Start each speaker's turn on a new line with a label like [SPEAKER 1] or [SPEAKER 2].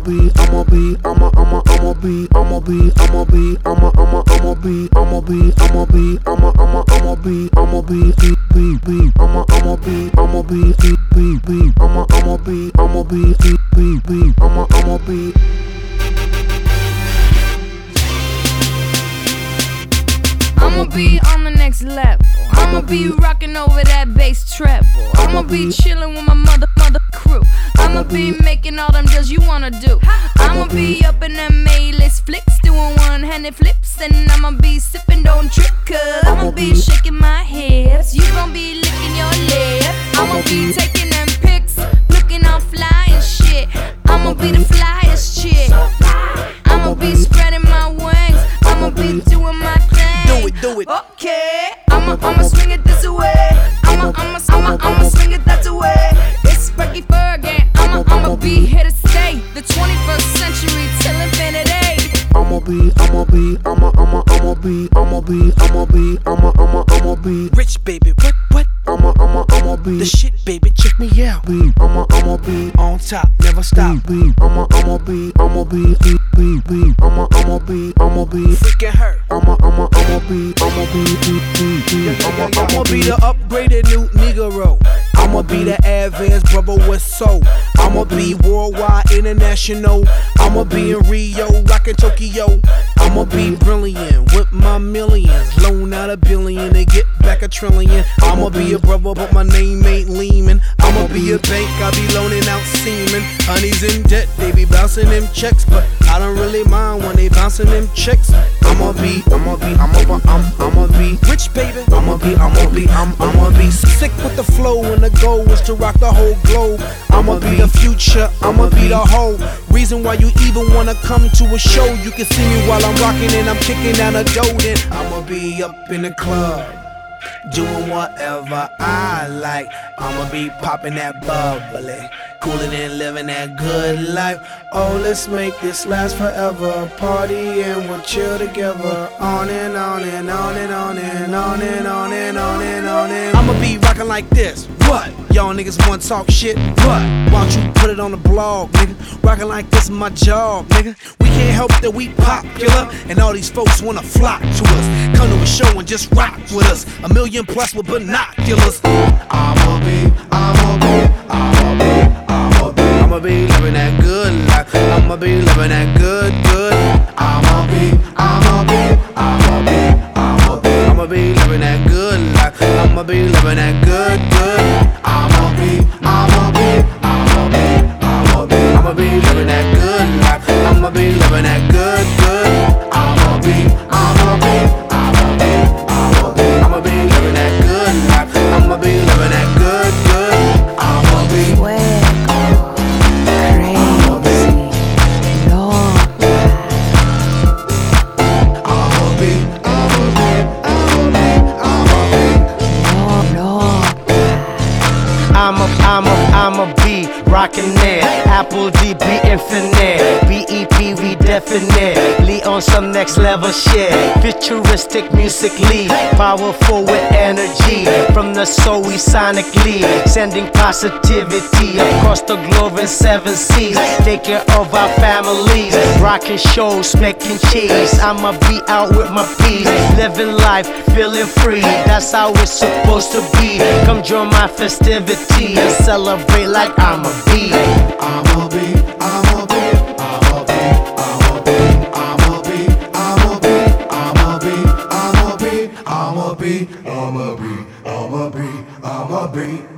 [SPEAKER 1] be, I'ma be, I'ma be, I'ma be, I'ma be, I'ma be, I'ma be, I'ma be, I'ma be, I'ma be, I'ma be, be, I'ma be, I'ma be, be, I'ma be, I'ma be, be, I'ma be.
[SPEAKER 2] I'ma be on the next level. I'ma be rocking over that bass treble. I'ma be chilling with my mother crew. I'ma be making all them deals you wanna do. I'ma be up in them A-list flicks, doing one-handed flips, and I'ma be sipping, don't trip, cause I'ma be shaking my hips. You gon' be licking your lips. I'ma be taking them pics, looking all fly and shit. I'ma be the flyest chick. I'ma be spreading my wings. I'ma be doing my thing.
[SPEAKER 1] Do it.
[SPEAKER 2] Okay, I'ma swing it this way. I'ma swing it that way. It's Frankie Fergie. I'ma be here to stay. The 21st century till infinity.
[SPEAKER 1] I'ma be
[SPEAKER 3] Rich baby, what?
[SPEAKER 1] I'ma be
[SPEAKER 3] The shit, baby, check me out.
[SPEAKER 1] I'ma be
[SPEAKER 3] On top, never stop.
[SPEAKER 1] I'ma be
[SPEAKER 3] Freaking her.
[SPEAKER 1] I'ma be
[SPEAKER 3] I'ma be the upgraded new Negro. I'ma be the advanced brother with soul. I'ma be worldwide, international. I'ma be in Rio, rockin' Tokyo. I'ma be brilliant with my millions. Loan out $1 billion to get back $1 trillion. I'ma be a brother, but my name ain't Lehman. I'ma be a bank, I be loaning out semen. Honey's in debt, they be bouncing them checks, but I don't really mind when they bouncing them checks. I'ma be rich, baby. I'ma be sick with the flow, and the goal is to rock the whole globe. I'ma be the future, I'ma be the whole reason why you even wanna come to a show. You can see me while I'm rocking and I'm kicking down a dough. Then I'ma be up in the club, doing whatever I like. I'ma be popping that bubbly, cooling and living that good life. Oh, let's make this last forever. Party and we'll chill together. On and on and on and on and on and on and on and on and I'ma be rocking like this. What? Y'all niggas wanna talk shit? What? Why don't you put it on the blog, nigga? Rocking like this is my job, nigga. We can't help that we popular, and all these folks wanna flock to us. Come to a show and just rock with us. 1 million plus with binoculars. I'ma be living that good life. I'ma be living that good. I'ma be living that good life. I'ma be living that good. I'ma be living that good life. I'ma be living that good. I'ma be living that good life. I'ma be living that good. I'ma be I'ma be rockin' it. Apple DB infinite. BEP we definitely on some next level shit. Futuristic musically, powerful with energy. From the soul we sonically sending positivity across the globe in 7 seas. Take care of our families, rocking shows, making cheese. I'ma be out with my peace, living life, feeling free. That's how it's supposed to be. Come join my festivity and celebrate like I'ma be. I'ma be